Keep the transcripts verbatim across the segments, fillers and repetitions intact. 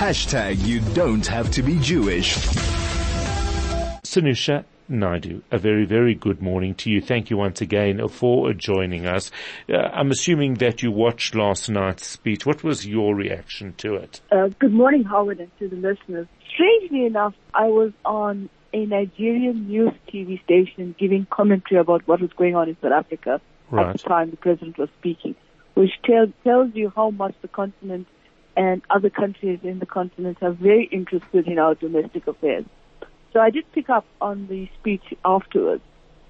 Hashtag you don't have to be Jewish. Sanusha Naidu, a very, very good morning to you. Thank you once again for joining us. Uh, I'm assuming that you watched last night's speech. What was your reaction to it? Uh, good morning, Howard, and to the listeners. Strangely enough, I was on a Nigerian news T V station giving commentary about what was going on in South Africa right. at the time the president was speaking, which tell, tells you how much the continent and other countries in the continent are very interested in our domestic affairs. So I did pick up on the speech afterwards,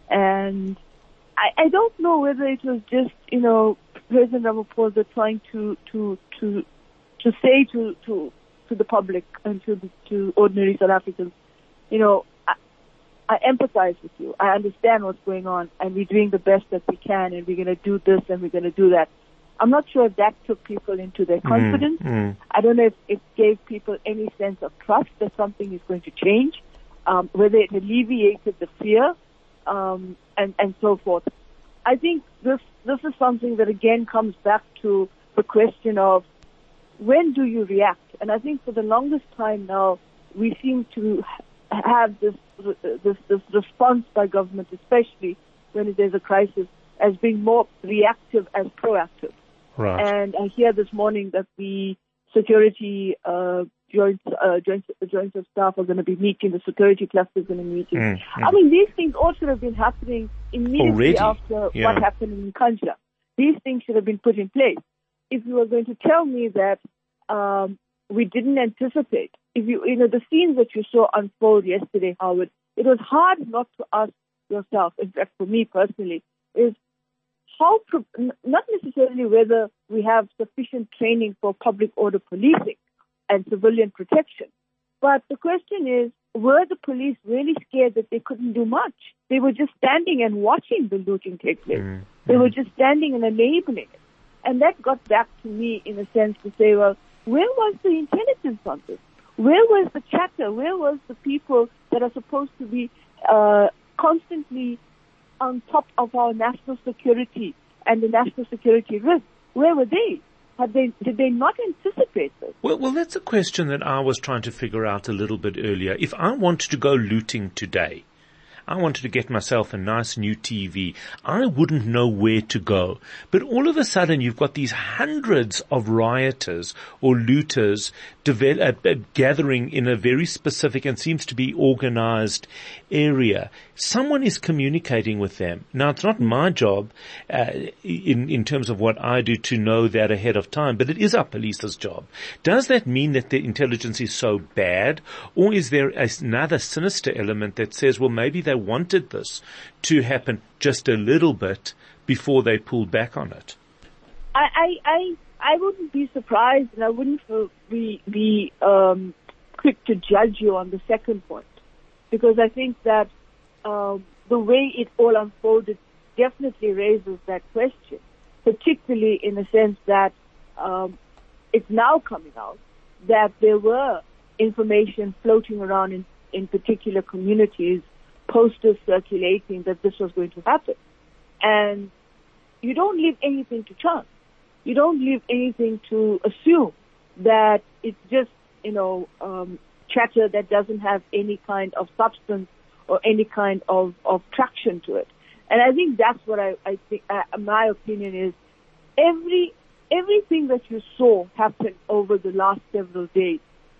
and I, I don't know whether it was just, you know, President Ramaphosa trying to to to to say to to to the public and to the, to ordinary South Africans, you know, I, I empathize with you. I understand what's going on, and we're doing the best that we can, and we're going to do this and we're going to do that. I'm not sure if that took people into their confidence. Mm, mm. I don't know if it gave people any sense of trust that something is going to change. Um, whether it alleviated the fear, um, and, and so forth. I think this this is something that again comes back to the question of when do you react? And I think for the longest time now, we seem to have this this, this response by government, especially when there's a crisis, as being more reactive as proactive. Right. And I hear this morning that the security uh, joint, uh, joint, joint of staff are going to be meeting, the security cluster is going to be meeting. Mm, mm. I mean, these things all should have been happening immediately Already? after Yeah. what happened in Kanja. These things should have been put in place. If you were going to tell me that um, we didn't anticipate, if you, you know, the scenes that you saw unfold yesterday, Howard, it was hard not to ask yourself, in fact, for me personally, is how, not necessarily whether we have sufficient training for public order policing and civilian protection, but the question is, were the police really scared that they couldn't do much? They were just standing and watching the looting take place. Mm-hmm. They were just standing and enabling it. And that got back to me in a sense to say, well, where was the intelligence on this? Where was the chatter? Where was the people that are supposed to be uh, constantly on top of our national security and the national security risk? Where were they? Had they did they not anticipate this? Well, well, that's a question that I was trying to figure out a little bit earlier. If I wanted to go looting today, I wanted to get myself a nice new T V, I wouldn't know where to go. But all of a sudden you've got these hundreds of rioters or looters develop, uh, gathering in a very specific and seems to be organized area. Someone is communicating with them. Now, it's not my job uh, in, in terms of what I do to know that ahead of time, but it is our police's job. Does that mean that the intelligence is so bad, or is there another sinister element that says, well, maybe they wanted this to happen just a little bit before they pulled back on it? I, I, I, I wouldn't be surprised, and I wouldn't be, be um, quick to judge you on the second point, because I think that um, the way it all unfolded definitely raises that question, particularly in the sense that um, it's now coming out that there were information floating around in, in particular communities, posters circulating that this was going to happen. And you don't leave anything to chance. You don't leave anything to assume that it's just, you know, um, chatter that doesn't have any kind of substance or any kind of, of traction to it. And I think that's what I, I think, uh, my opinion is, every, everything that you saw happen over the last several days,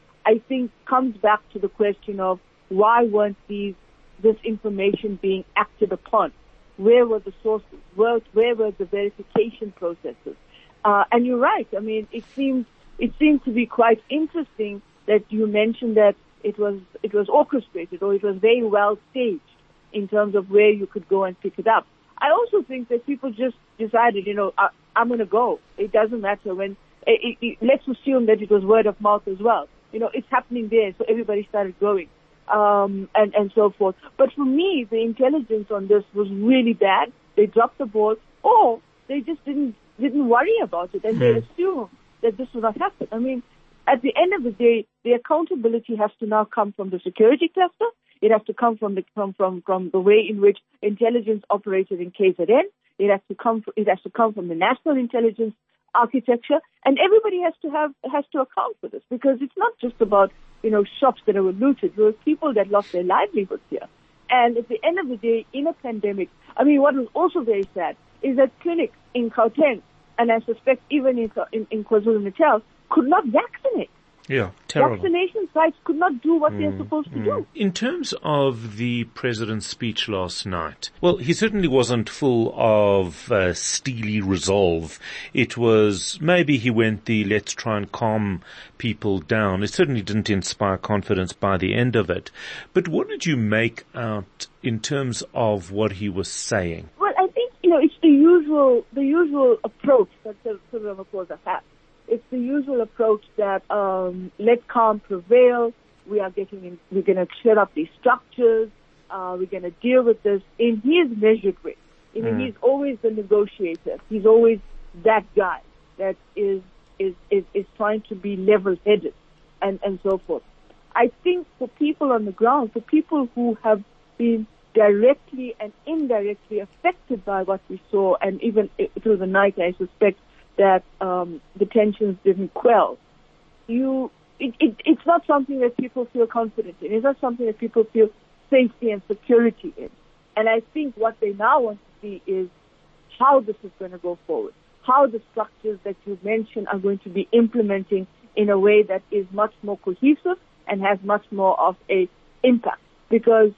I think comes back to the question of why weren't these, this information being acted upon? Where were the sources? Where, where were the verification processes? Uh, and you're right. I mean, it seems, it seems to be quite interesting that you mentioned that it was, it was orchestrated, or it was very well staged in terms of where you could go and pick it up. I also think that people just decided, you know, I, I'm going to go. It doesn't matter when, it, it, let's assume that it was word of mouth as well. You know, it's happening there, so everybody started going, um, and, and so forth. But for me, the intelligence on this was really bad. They dropped the ball, or they just didn't, didn't worry about it, and they assumed that this would not happen. I mean, at the end of the day, the accountability has to now come from the security cluster. It has to come from the from from, from the way in which intelligence operated in K Z N. It has to come. It has to come from the national intelligence architecture, and everybody has to have has to account for this, because it's not just about, you know, shops that were looted. There were people that lost their livelihoods here. And at the end of the day, in a pandemic, I mean, what was also very sad is that clinics in Gauteng, and I suspect even in, in, in KwaZulu-Natal, could not vaccinate. Yeah, terrible. Vaccination sites could not do what mm, they're supposed to mm. do. In terms of the president's speech last night, well, he certainly wasn't full of uh, steely resolve. It was, maybe he went the let's try and calm people down. It certainly didn't inspire confidence by the end of it. But what did you make out in terms of what he was saying? Well, I think, you know, it's the usual, the usual approach that the Cyril Ramaphosa has. It's the usual approach that um, let calm prevail. We are getting in, we're going to clear up these structures. Uh, we're going to deal with this in his measured way. You know, mm. He's always the negotiator. He's always that guy that is is is, is trying to be level-headed and and so forth. I think for people on the ground, for people who have been directly and indirectly affected by what we saw, and even through the night, I suspect that um, the tensions didn't quell. You, it, it, it's not something that people feel confident in. It's not something that people feel safety and security in. And I think what they now want to see is how this is going to go forward, how the structures that you mentioned are going to be implementing in a way that is much more cohesive and has much more of a impact. Because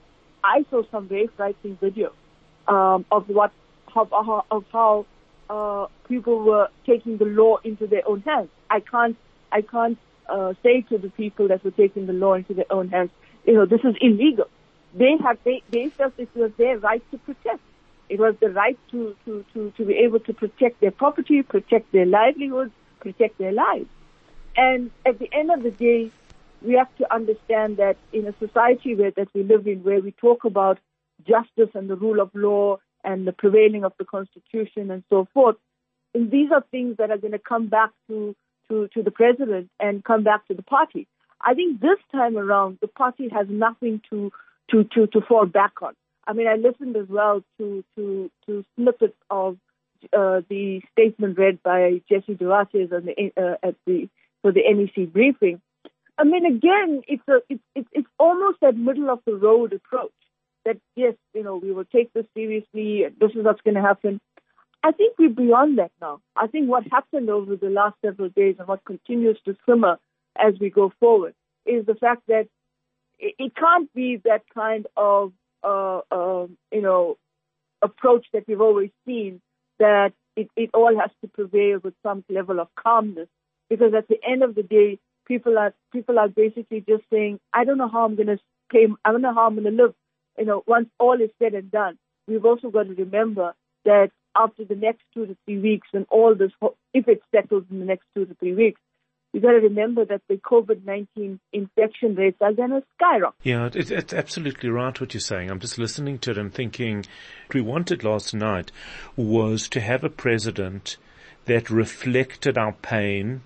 I saw some very frightening videos um, of what of, of how Uh, people were taking the law into their own hands. I can't, I can't uh, say to the people that were taking the law into their own hands, you know, this is illegal. They have, they, they felt it was their right to protest. It was the right to, to, to, to be able to protect their property, protect their livelihoods, protect their lives. And at the end of the day, we have to understand that in a society where that we live in, where we talk about justice and the rule of law and the prevailing of the Constitution and so forth, and these are things that are going to come back to, to, to the president and come back to the party. I think this time around, the party has nothing to, to, to, to fall back on. I mean, I listened as well to, to, to snippets of uh, the statement read by Jesse Duarte on the, uh, at the, for the N E C briefing. I mean, again, it's a, it's, it's, it's almost that middle of the road approach. That, yes, you know, we will take this seriously, and this is what's going to happen. I think we're beyond that now. I think what happened over the last several days and what continues to simmer as we go forward is the fact that it, it can't be that kind of, uh, uh, you know, approach that we've always seen, that it, it all has to prevail with some level of calmness, because at the end of the day, people are people are basically just saying, I don't know how I'm going to pay, I don't know how I'm going to live. You know, once all is said and done, we've also got to remember that after the next two to three weeks, and all this, if it settles in the next two to three weeks, we've got to remember that the COVID nineteen infection rates are going to skyrocket. Yeah, it, it's absolutely right what you're saying. I'm just listening to it and thinking, what we wanted last night was to have a president that reflected our pain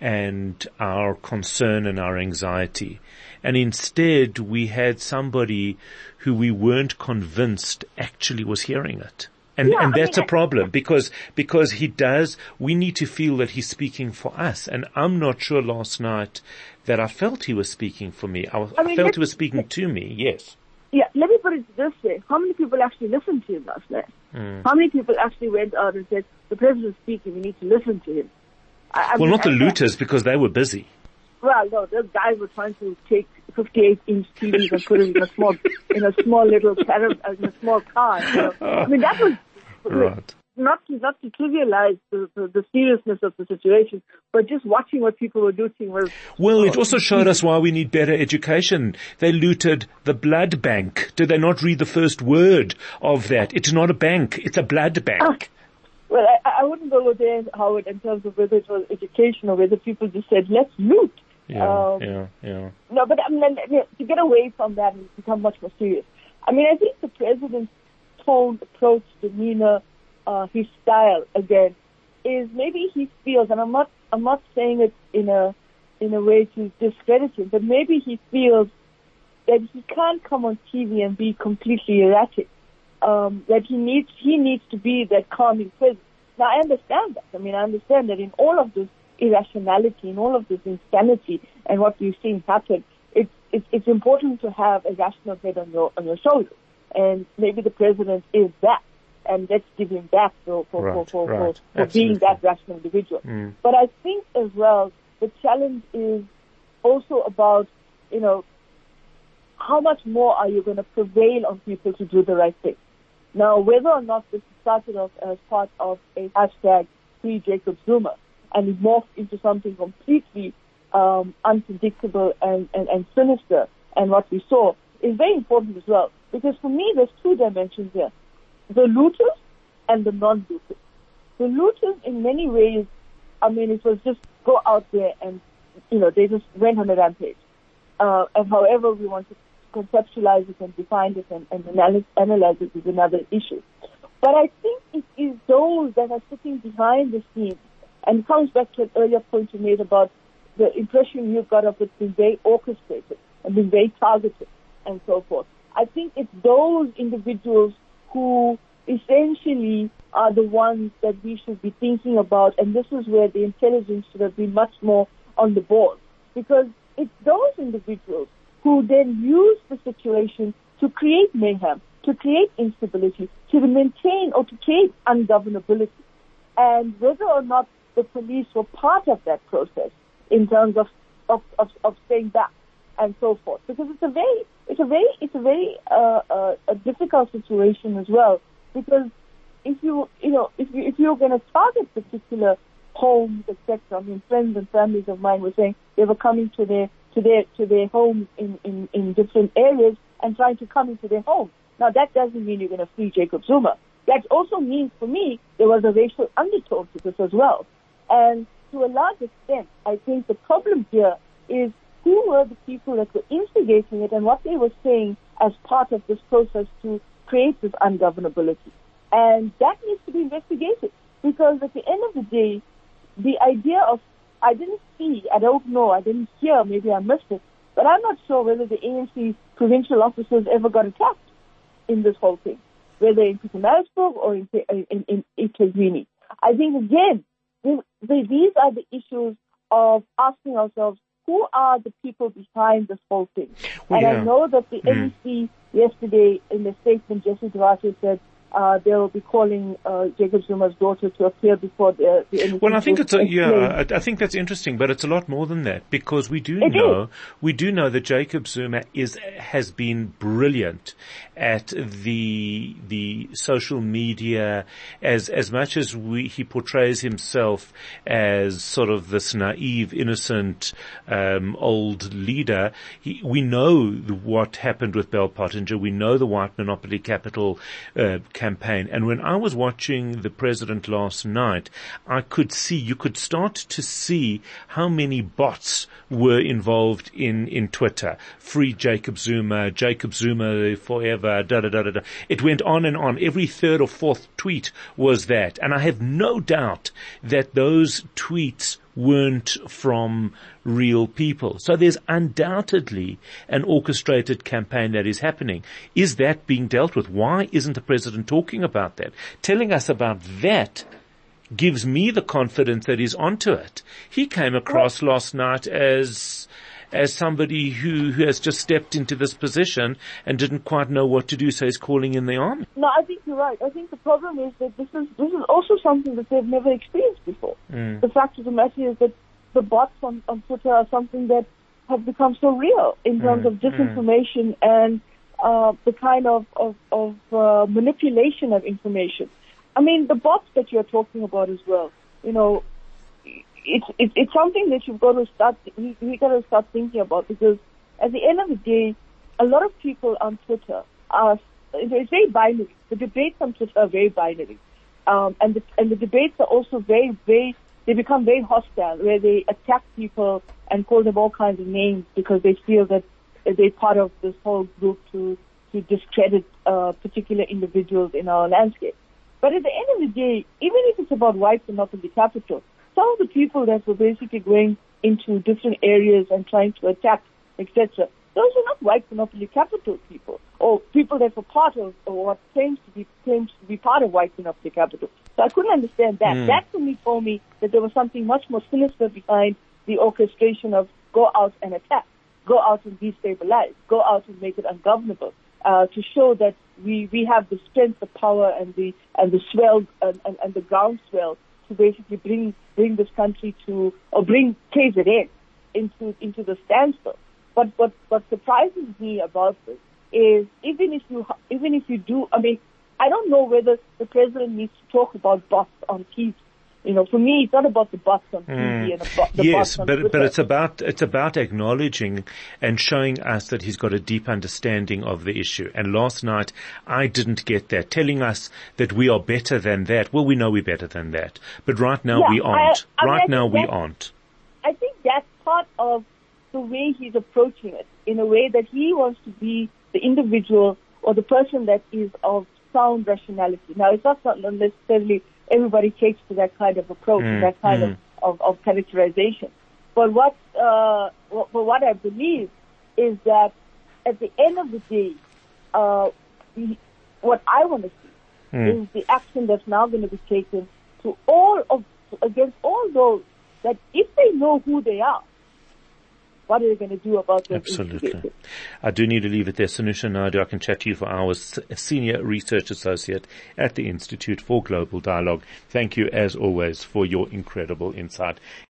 and our concern and our anxiety. And instead, we had somebody who we weren't convinced actually was hearing it. And, yeah, and that's I mean, a problem, because, because he does, we need to feel that he's speaking for us. And I'm not sure last night that I felt he was speaking for me. I, I, mean, I felt he was speaking to me, yes. Yeah, let me put it this way. How many people actually listened to him last night? Mm. How many people actually went out and said, the president's speaking, we need to listen to him? I, I well, mean, not the I, looters, because they were busy. Well, no, those guys were trying to take fifty-eight inch T Vs and put it in a small, in a small little caravan, in a small car. So, I mean, that was right. not to, not to trivialize the, the, the seriousness of the situation, but just watching what people were doing was. Well, it also showed us why we need better education. They looted the blood bank. Did they not read the first word of that? It's not a bank; it's a blood bank. Uh, well, I, I wouldn't go there, Howard, in terms of whether it was education or whether people just said, "Let's loot." Yeah, um, yeah, yeah. No, but I mean, to get away from that and become much more serious. I mean, I think the president's tone, approach, demeanor, uh, his style, again, is maybe he feels, and I'm not, I'm not saying it in a, in a way to discredit him, but maybe he feels that he can't come on T V and be completely erratic. Um, that he needs, he needs to be that calming presence. Now, I understand that. I mean, I understand that in all of this irrationality, in all of this insanity, and what we've seen happen, it's, it's, it's important to have a rational head on your, on your shoulders. And maybe the president is that. And let's give him that for, for, right, for, for, right. for, for being that rational individual. Mm. But I think as well, the challenge is also about, you know, how much more are you going to prevail on people to do the right thing? Now, whether or not this started off as part of a hashtag Free Jacob Zuma and it morphed into something completely um, unpredictable and, and, and sinister, and what we saw is very important as well. Because for me, there's two dimensions here. The looters and the non-looters. The looters, in many ways, I mean, it was just go out there and, you know, they just went on a rampage. Uh, and however we want to conceptualize it and define it and, and analyze, analyze it is another issue. But I think it is those that are sitting behind the scenes, and it comes back to an earlier point you made about the impression you got of it being very orchestrated and being very targeted and so forth. I think it's those individuals who essentially are the ones that we should be thinking about, and this is where the intelligence should have been much more on the board, because it's those individuals who then use the situation to create mayhem, to create instability, to maintain or to create ungovernability. And whether or not the police were part of that process in terms of, of, of, of staying back and so forth, because it's a very, it's a very, it's a very uh, uh, a difficult situation as well. Because if you, you know, if you if you're going to target particular homes, et cetera, I mean, friends and families of mine were saying they were coming to their to their to their homes in, in, in different areas and trying to come into their home. Now that doesn't mean you're going to free Jacob Zuma. That also means, for me, there was a racial undertone to this as well. And to a large extent, I think the problem here is who were the people that were instigating it and what they were saying as part of this process to create this ungovernability. And that needs to be investigated, because at the end of the day, the idea of, I didn't see, I don't know, I didn't hear, maybe I missed it, but I'm not sure whether the A N C provincial officers ever got attacked in this whole thing, whether in Pietermaritzburg or in, in, in, in eThekwini. I think, again, the, the, these are the issues of asking ourselves, who are the people behind this whole thing? Well, and yeah. I know that the mm. N E C yesterday, in the statement, Jesse Duarte said uh, they will be calling uh, Jacob Zuma's daughter to appear before the, the N E C. Well, I think it's a, yeah, I, I think that's interesting, but it's a lot more than that, because we do it know is. we do know that Jacob Zuma is has been brilliant at the the social media. As as much as we he portrays himself as sort of this naive, innocent um, old leader, he, we know what happened with Bell Pottinger. We know the White Monopoly Capital uh, campaign. And when I was watching the president last night, I could see, you could start to see how many bots were involved in, in Twitter. Free Jacob Zuma, Jacob Zuma forever, da da da da da. It went on and on. Every third or fourth tweet was that. And I have no doubt that those tweets weren't from real people. So there's undoubtedly an orchestrated campaign that is happening. Is that being dealt with? Why isn't the president talking about that? Telling us about that gives me the confidence that he's onto it. He came across last night as as somebody who, who has just stepped into this position and didn't quite know what to do, so he's calling in the army. No, I think you're right. I think the problem is that this is this is also something that they've never experienced before. Mm. The fact of the matter is that the bots on, on Twitter are something that have become so real in terms mm. of disinformation mm. and uh, the kind of, of, of uh, manipulation of information. I mean, the bots that you're talking about as well, you know, It's, it's it's something that you've got to start, we, we got to start thinking about, because at the end of the day, a lot of people on Twitter are, it's very binary. The debates on Twitter are very binary. Um, and the, and the debates are also very, very, they become very hostile, where they attack people and call them all kinds of names because they feel that they're part of this whole group to, to discredit, uh, particular individuals in our landscape. But at the end of the day, even if it's about whites and not in the capital, some of the people that were basically going into different areas and trying to attack, et cetera, those were not white monopoly capital people, or people that were part of, or what claims to be claims to be part of white monopoly capital. So I couldn't understand that. Mm. That to me told me that there was something much more sinister behind the orchestration of go out and attack, go out and destabilize, go out and make it ungovernable, uh, to show that we, we have the strength, the power, and the and the swell and, and, and the groundswell to basically bring bring this country to, or bring K Z N into into the standstill. But what what surprises me about this is even if you even if you do, I mean, I don't know whether the president needs to talk about bots on T V. You know, for me, it's not about the bots on T V mm. and the, bo- the yes, bots on but Twitter. but it's about it's about acknowledging and showing us that he's got a deep understanding of the issue. And last night, I didn't get that, telling us that we are better than that. Well, we know we're better than that, but right now yeah, we aren't. I, I right mean, now we that, aren't. I think that's part of the way he's approaching it, in a way that he wants to be the individual or the person that is of sound rationality. Now, it's not necessarily everybody takes to that kind of approach, mm, that kind mm. of, of, of characterization. But what, uh, what, but what I believe is that at the end of the day, uh, we, what I want to see mm. is the action that's now going to be taken to all of, against all those that if they know who they are, what are they going to do about this? Absolutely. I do need to leave it there. Sanusha Naidu, I can chat to you for hours, Senior Research Associate at the Institute for Global Dialogue. Thank you, as always, for your incredible insight.